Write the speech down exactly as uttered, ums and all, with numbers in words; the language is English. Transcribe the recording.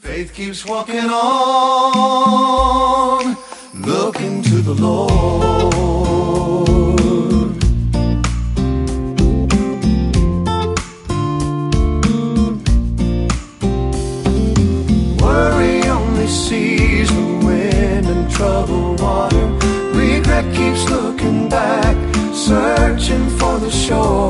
Faith keeps walking on, looking to the Lord. Worry only sees the wind and troubled water. Regret keeps looking back, searching for the shore.